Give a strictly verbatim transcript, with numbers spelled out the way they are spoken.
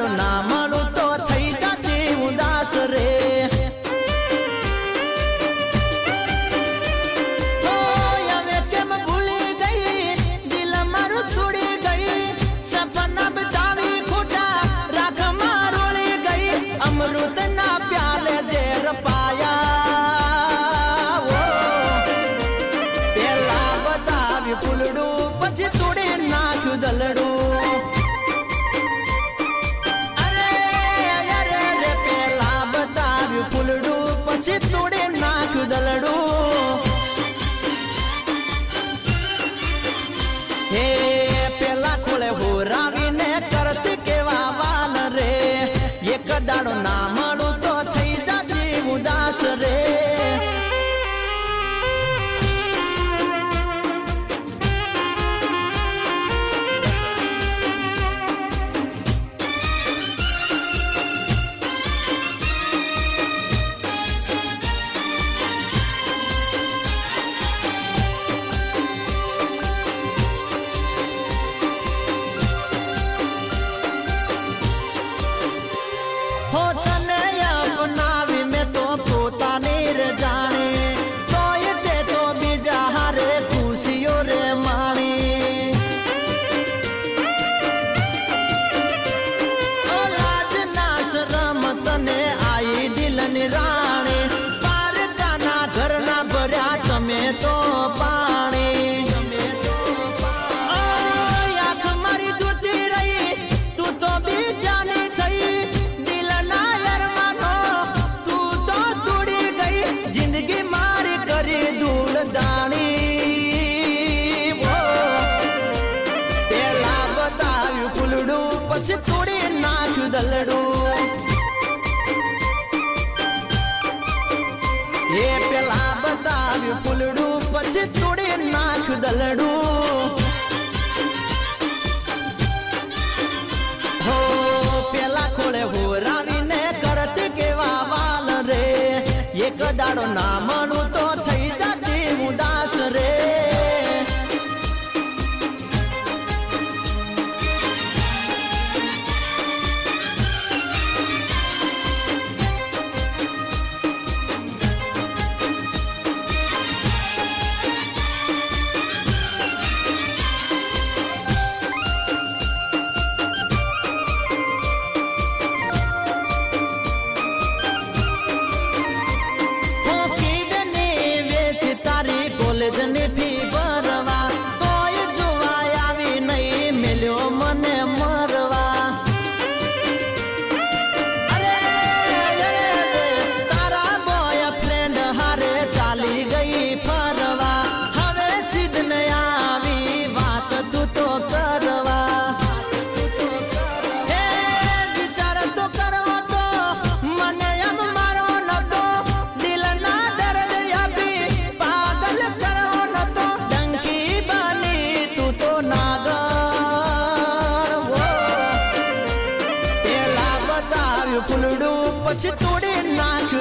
दाड़ो ना मळू तो थई जाती उदास रे। हो यावे केम भूली गई दिल मारू तोड़ी गई सपना बतावी खोटा राख मारोली गई अमृत ना प्याले जेर पाया वो पेला बतावी फूलड़ू पछी तोड़ी नाख्यू दलड़ू। फूलड़ू पछी तोड़े नाख्यू दलड़ू। हे पेला खोले हो रावी ने करती केवा वाल रे एक दाड़ो ना मळू तो थई जाती उदास रे। हो तने अपनावी में तो पोता नीर जाने तो ये ते तो बीजा हारे खुशियों रे मानी। ओ लाज ना शरम तने आई दिल निराणे पार काना घर ना भर्या तमे तो पानी। आँख मारी जुती रही तू तो भी जानी थई जिंदगी मारी करी धूल दानी। वो पेला बताव्यू फूलड़ू पछी तोड़ी नाख्यू दलड़ू। ये पेला बताव्यू फूलड़ू पछी तोड़ी नाख्यू दलड़ू। हो पेला खोले हो रावी ने करती केवा वाल रे एक दाड़ो ना मळू तो थई जाती उदास रे। कॉलेज ने फी भरवा तोय जोवा आवी नहीं मिल्यो मने मरवा। अरे अरे तारा बॉयफ्रेंड हारे चाली गई फरवा हवे सिद्ध न आवी बात तू तो करवा। ए विचार तो करवा तो मने हम मारो न तो दिल ना दर्द याबी पागल करो न तो डंकी बनी तू तो नागण। वो पेला बताव्यू फूलड़ू पछी तोड़ी नाख्यू